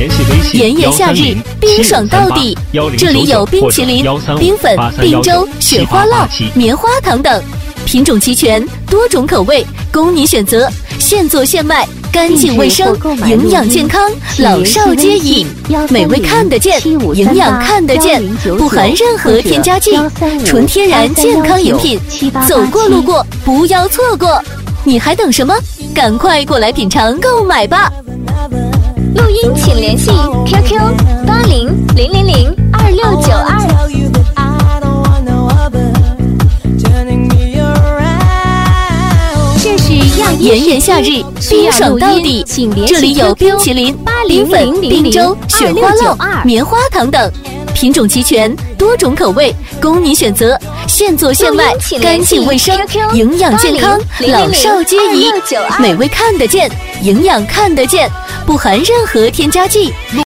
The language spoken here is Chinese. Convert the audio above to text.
炎炎夏日，冰爽到底。这里有冰淇淋、冰粉、冰粥、雪花酪、棉花糖等，品种齐全，多种口味供你选择，现做现卖，干净卫生，营养健康，老少皆宜。美味看得见，营养看得见，不含任何添加剂，纯天然健康饮品。走过路过不要错过，你还等什么？赶快过来品尝购买吧！ 录音请联系 QQ 800002。这是炎炎夏日，冰爽到底。这里有冰淇淋、冰粉、冰粥、雪花酪、棉花糖等，品种齐全，多种口味供你选择，现做现卖，干净卫生，营养健康，老少皆宜。美味看得见，营养看得见，不含任何添加剂。